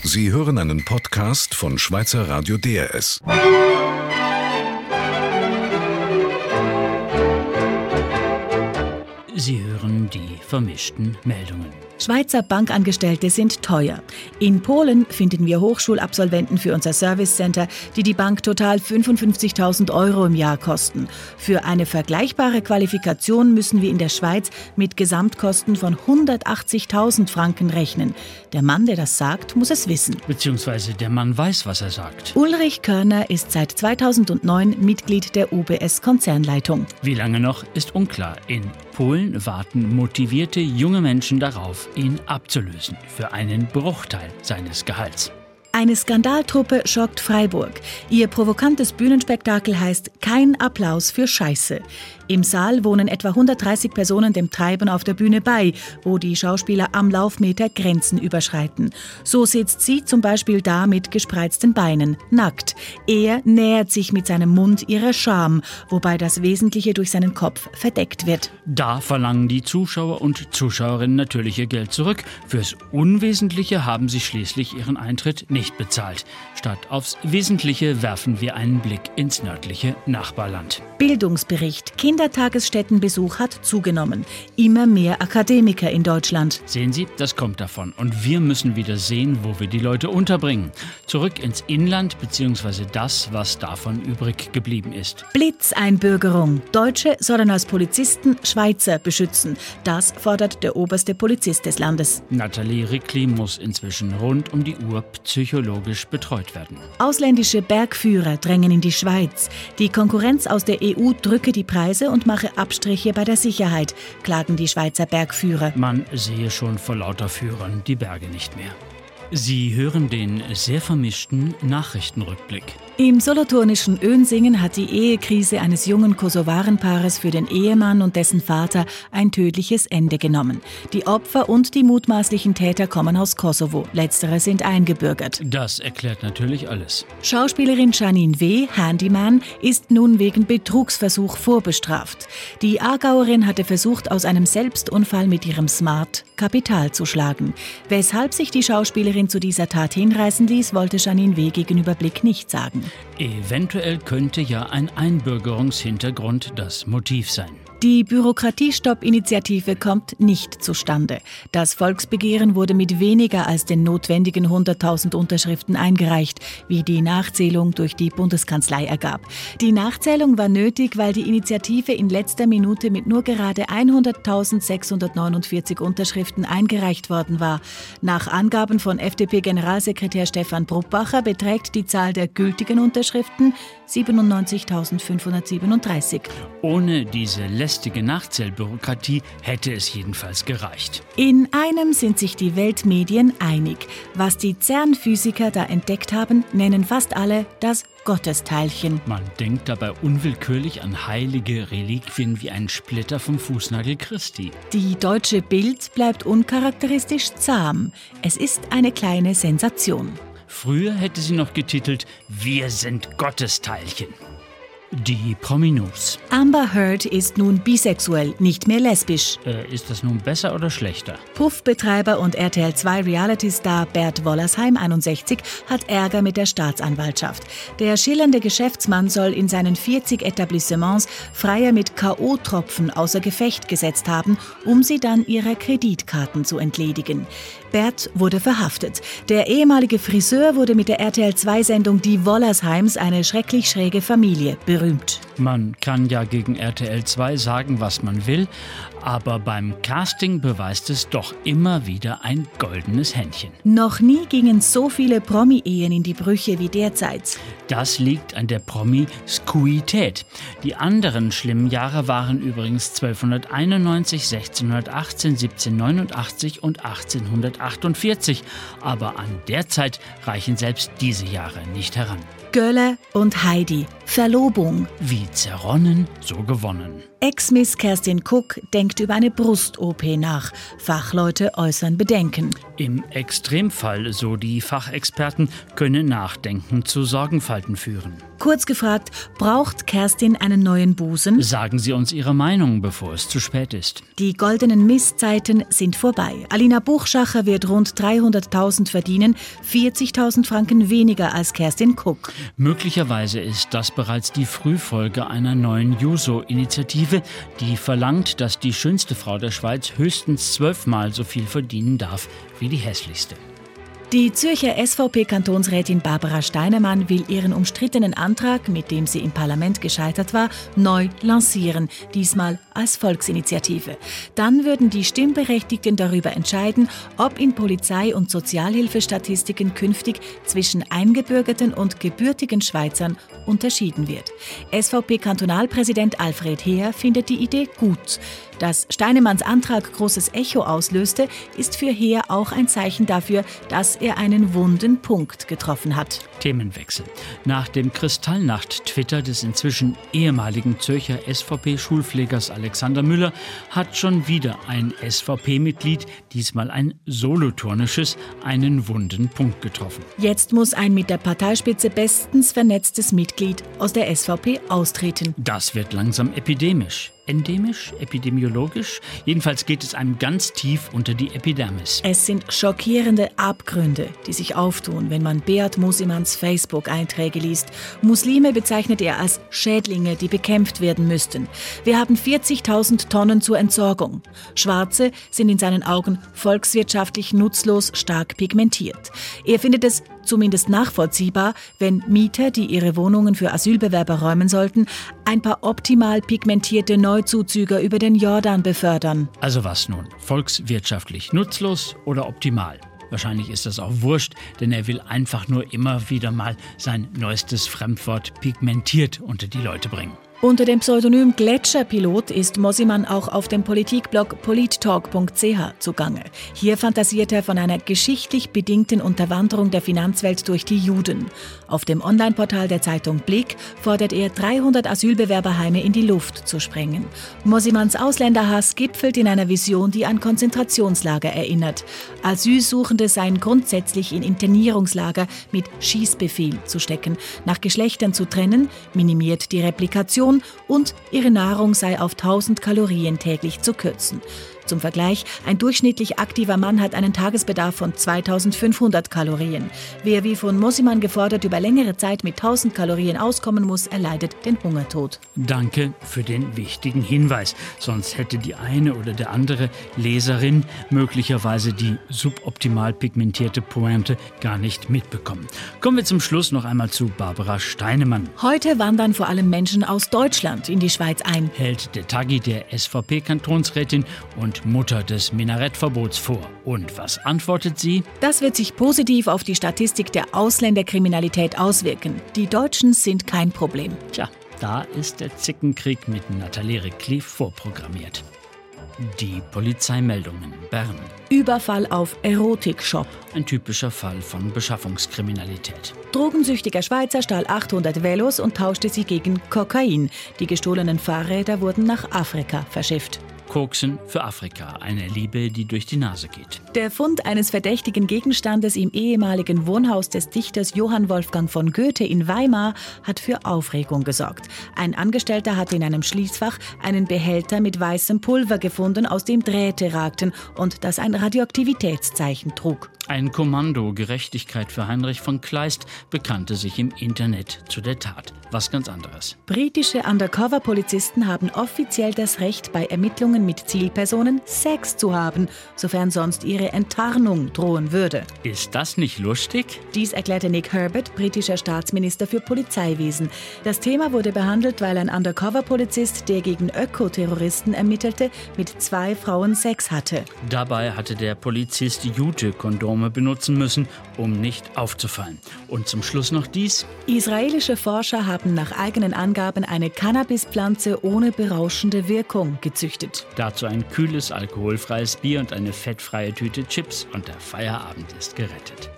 Sie hören einen Podcast von Schweizer Radio DRS. Sie hören die vermischten Meldungen. Schweizer Bankangestellte sind teuer. In Polen finden wir Hochschulabsolventen für unser Servicecenter, die die Bank total 55.000 € im Jahr kosten. Für eine vergleichbare Qualifikation müssen wir in der Schweiz mit Gesamtkosten von 180.000 Franken rechnen. Der Mann, der das sagt, muss es wissen. Beziehungsweise der Mann weiß, was er sagt. Ulrich Körner ist seit 2009 Mitglied der UBS-Konzernleitung. Wie lange noch, ist unklar. In Polen warten motivierte junge Menschen darauf, ihn abzulösen für einen Bruchteil seines Gehalts. Eine Skandaltruppe schockt Freiburg. Ihr provokantes Bühnenspektakel heißt »Kein Applaus für Scheiße«. Im Saal wohnen etwa 130 Personen dem Treiben auf der Bühne bei, wo die Schauspieler am Laufmeter Grenzen überschreiten. So sitzt sie zum Beispiel da mit gespreizten Beinen, nackt. Er nähert sich mit seinem Mund ihrer Scham, wobei das Wesentliche durch seinen Kopf verdeckt wird. Da verlangen die Zuschauer und Zuschauerinnen natürlich ihr Geld zurück. Fürs Unwesentliche haben sie schließlich ihren Eintritt nicht bezahlt. Statt aufs Wesentliche werfen wir einen Blick ins nördliche Nachbarland. Bildungsbericht. Kindertagesstättenbesuch hat zugenommen. Immer mehr Akademiker in Deutschland. Sehen Sie, das kommt davon. Und wir müssen wieder sehen, wo wir die Leute unterbringen. Zurück ins Inland bzw. das, was davon übrig geblieben ist. Blitzeinbürgerung. Deutsche sollen als Polizisten Schweizer beschützen. Das fordert der oberste Polizist des Landes. Nathalie Rickli muss inzwischen rund um die Uhr psychologisch betreut werden. Ausländische Bergführer drängen in die Schweiz. Die Konkurrenz aus der EU drücke die Preise und mache Abstriche bei der Sicherheit, klagen die Schweizer Bergführer. Man sehe schon vor lauter Führern die Berge nicht mehr. Sie hören den sehr vermischten Nachrichtenrückblick. Im solothurnischen Önsingen hat die Ehekrise eines jungen Kosovarenpaares für den Ehemann und dessen Vater ein tödliches Ende genommen. Die Opfer und die mutmaßlichen Täter kommen aus Kosovo. Letztere sind eingebürgert. Das erklärt natürlich alles. Schauspielerin Janine W., Handyman, ist nun wegen Betrugsversuch vorbestraft. Die Aargauerin hatte versucht, aus einem Selbstunfall mit ihrem Smart Kapital zu schlagen. Weshalb sich die Schauspielerin zu dieser Tat hinreißen ließ, wollte Janine W. gegenüber Blick nicht sagen. Eventuell könnte ja ein Einbürgerungshintergrund das Motiv sein. Die Bürokratiestopp-Initiative kommt nicht zustande. Das Volksbegehren wurde mit weniger als den notwendigen 100.000 Unterschriften eingereicht, wie die Nachzählung durch die Bundeskanzlei ergab. Die Nachzählung war nötig, weil die Initiative in letzter Minute mit nur gerade 100.649 Unterschriften eingereicht worden war. Nach Angaben von FDP-Generalsekretär Stefan Brupbacher beträgt die Zahl der gültigen Unterschriften 97.537. Ohne diese lästige Nachzählbürokratie hätte es jedenfalls gereicht. In einem sind sich die Weltmedien einig. Was die CERN-Physiker da entdeckt haben, nennen fast alle das Gottesteilchen. Man denkt dabei unwillkürlich an heilige Reliquien wie einen Splitter vom Fußnagel Christi. Die deutsche Bild bleibt uncharakteristisch zahm. Es ist eine kleine Sensation. Früher hätte sie noch getitelt »Wir sind Gottesteilchen«. Die Promi-News. Amber Heard ist nun bisexuell, nicht mehr lesbisch. Ist das nun besser oder schlechter? Puff-Betreiber und RTL 2 Reality-Star Bert Wollersheim, 61, hat Ärger mit der Staatsanwaltschaft. Der schillernde Geschäftsmann soll in seinen 40 Etablissements Freier mit K.O.-Tropfen außer Gefecht gesetzt haben, um sie dann ihrer Kreditkarten zu entledigen. Bert wurde verhaftet. Der ehemalige Friseur wurde mit der RTL 2-Sendung Die Wollersheims, eine schrecklich schräge Familie, berühmt. Man kann ja gegen RTL 2 sagen, was man will, aber beim Casting beweist es doch immer wieder ein goldenes Händchen. Noch nie gingen so viele Promi-Ehen in die Brüche wie derzeit. Das liegt an der Promiskuität. Die anderen schlimmen Jahre waren übrigens 1291, 1618, 1789 und 1848. Aber an der Zeit reichen selbst diese Jahre nicht heran. Göller und Heidi. Verlobung. Wie wie zerronnen, so gewonnen. Ex-Miss Kerstin Cook denkt über eine Brust-OP nach. Fachleute äußern Bedenken. Im Extremfall, so die Fachexperten, könne Nachdenken zu Sorgenfalten führen. Kurz gefragt, braucht Kerstin einen neuen Busen? Sagen Sie uns Ihre Meinung, bevor es zu spät ist. Die goldenen Misszeiten sind vorbei. Alina Buchschacher wird rund 300.000 verdienen, 40.000 Franken weniger als Kerstin Cook. Möglicherweise ist das bereits die Frühfolge einer neuen Juso-Initiative, die verlangt, dass die schönste Frau der Schweiz höchstens 12-mal so viel verdienen darf wie die hässlichste. Die Zürcher SVP-Kantonsrätin Barbara Steinemann will ihren umstrittenen Antrag, mit dem sie im Parlament gescheitert war, neu lancieren, diesmal als Volksinitiative. Dann würden die Stimmberechtigten darüber entscheiden, ob in Polizei- und Sozialhilfestatistiken künftig zwischen eingebürgerten und gebürtigen Schweizern unterschieden wird. SVP-Kantonalpräsident Alfred Heer findet die Idee gut. Dass Steinemanns Antrag großes Echo auslöste, ist für Heer auch ein Zeichen dafür, dass er einen wunden Punkt getroffen hat. Themenwechsel. Nach dem Kristallnacht-Twitter des inzwischen ehemaligen Zürcher SVP-Schulpflegers Alexander Müller hat schon wieder ein SVP-Mitglied, diesmal ein solothurnisches, einen wunden Punkt getroffen. Jetzt muss ein mit der Parteispitze bestens vernetztes Mitglied aus der SVP austreten. Das wird langsam epidemisch. Endemisch? Epidemiologisch? Jedenfalls geht es einem ganz tief unter die Epidermis. Es sind schockierende Abgründe, die sich auftun, wenn man Beat Mosimans Facebook-Einträge liest. Muslime bezeichnet er als Schädlinge, die bekämpft werden müssten. Wir haben 40.000 Tonnen zur Entsorgung. Schwarze sind in seinen Augen volkswirtschaftlich nutzlos stark pigmentiert. Er findet es zumindest nachvollziehbar, wenn Mieter, die ihre Wohnungen für Asylbewerber räumen sollten, ein paar optimal pigmentierte Neuzuzüger über den Jordan befördern. Also was nun? Volkswirtschaftlich nutzlos oder optimal? Wahrscheinlich ist das auch wurscht, denn er will einfach nur immer wieder mal sein neuestes Fremdwort pigmentiert unter die Leute bringen. Unter dem Pseudonym Gletscherpilot ist Mosiman auch auf dem Politikblog polittalk.ch zugange. Hier fantasiert er von einer geschichtlich bedingten Unterwanderung der Finanzwelt durch die Juden. Auf dem Online-Portal der Zeitung Blick fordert er, 300 Asylbewerberheime in die Luft zu sprengen. Mosimans Ausländerhass gipfelt in einer Vision, die an Konzentrationslager erinnert. Asylsuchende seien grundsätzlich in Internierungslager mit Schießbefehl zu stecken, nach Geschlechtern zu trennen, minimiert die Replikation und ihre Nahrung sei auf 1000 Kalorien täglich zu kürzen. Zum Vergleich, ein durchschnittlich aktiver Mann hat einen Tagesbedarf von 2500 Kalorien. Wer wie von Mosiman gefordert über längere Zeit mit 1000 Kalorien auskommen muss, erleidet den Hungertod. Danke für den wichtigen Hinweis. Sonst hätte die eine oder der andere Leserin möglicherweise die suboptimal pigmentierte Pointe gar nicht mitbekommen. Kommen wir zum Schluss noch einmal zu Barbara Steinemann. Heute wandern vor allem Menschen aus Deutschland in die Schweiz ein, Hält der Taggi der SVP-Kantonsrätin und Mutter des Minarettverbots vor. Und was antwortet sie? Das wird sich positiv auf die Statistik der Ausländerkriminalität auswirken. Die Deutschen sind kein Problem. Tja, da ist der Zickenkrieg mit Nathalie Rickli vorprogrammiert. Die Polizeimeldungen Bern. Überfall auf Erotikshop. Ein typischer Fall von Beschaffungskriminalität. Drogensüchtiger Schweizer stahl 800 Velos und tauschte sie gegen Kokain. Die gestohlenen Fahrräder wurden nach Afrika verschifft. Koksen für Afrika, eine Liebe, die durch die Nase geht. Der Fund eines verdächtigen Gegenstandes im ehemaligen Wohnhaus des Dichters Johann Wolfgang von Goethe in Weimar hat für Aufregung gesorgt. Ein Angestellter hatte in einem Schließfach einen Behälter mit weißem Pulver gefunden, aus dem Drähte ragten und das ein Radioaktivitätszeichen trug. Ein Kommando Gerechtigkeit für Heinrich von Kleist bekannte sich im Internet zu der Tat. Was ganz anderes. Britische Undercover-Polizisten haben offiziell das Recht, bei Ermittlungen mit Zielpersonen Sex zu haben, sofern sonst ihre Enttarnung drohen würde. Ist das nicht lustig? Dies erklärte Nick Herbert, britischer Staatsminister für Polizeiwesen. Das Thema wurde behandelt, weil ein Undercover-Polizist, der gegen Ökoterroristen ermittelte, mit 2 Frauen Sex hatte. Dabei hatte der Polizist Jute-Kondome benutzen müssen, um nicht aufzufallen. Und zum Schluss noch dies. Israelische Forscher haben nach eigenen Angaben eine Cannabispflanze ohne berauschende Wirkung gezüchtet. Dazu ein kühles, alkoholfreies Bier und eine fettfreie Tüte Chips und der Feierabend ist gerettet.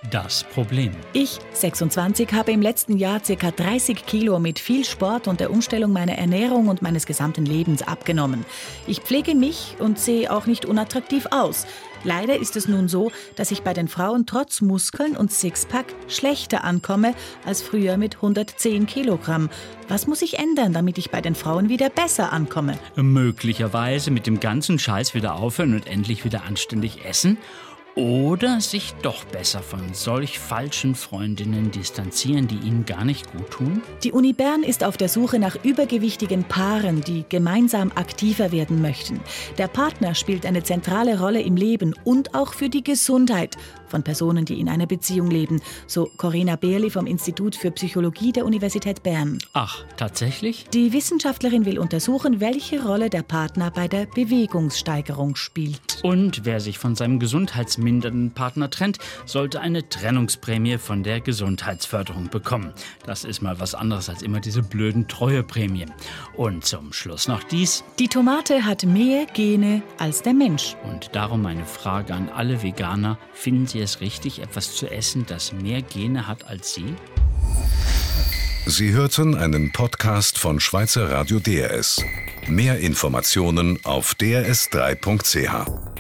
Das Problem. Ich, 26, habe im letzten Jahr ca. 30 Kilo mit viel Sport und der Umstellung meiner Ernährung und meines gesamten Lebens abgenommen. Ich pflege mich und sehe auch nicht unattraktiv aus. Leider ist es nun so, dass ich bei den Frauen trotz Muskeln und Sixpack schlechter ankomme als früher mit 110 Kilogramm. Was muss ich ändern, damit ich bei den Frauen wieder besser ankomme? Möglicherweise mit dem ganzen Scheiß wieder aufhören und endlich wieder anständig essen? Oder sich doch besser von solch falschen Freundinnen distanzieren, die ihnen gar nicht gut tun? Die Uni Bern ist auf der Suche nach übergewichtigen Paaren, die gemeinsam aktiver werden möchten. Der Partner spielt eine zentrale Rolle im Leben und auch für die Gesundheit von Personen, die in einer Beziehung leben, so Corinna Beerli vom Institut für Psychologie der Universität Bern. Ach, tatsächlich? Die Wissenschaftlerin will untersuchen, welche Rolle der Partner bei der Bewegungssteigerung spielt. Und wer sich von seinem gesundheitsmindernden Partner trennt, sollte eine Trennungsprämie von der Gesundheitsförderung bekommen. Das ist mal was anderes als immer diese blöden Treueprämien. Und zum Schluss noch dies. Die Tomate hat mehr Gene als der Mensch. Und darum meine Frage an alle Veganer. Finden Sie es richtig, etwas zu essen, das mehr Gene hat als Sie? Sie hörten einen Podcast von Schweizer Radio DRS. Mehr Informationen auf drs3.ch.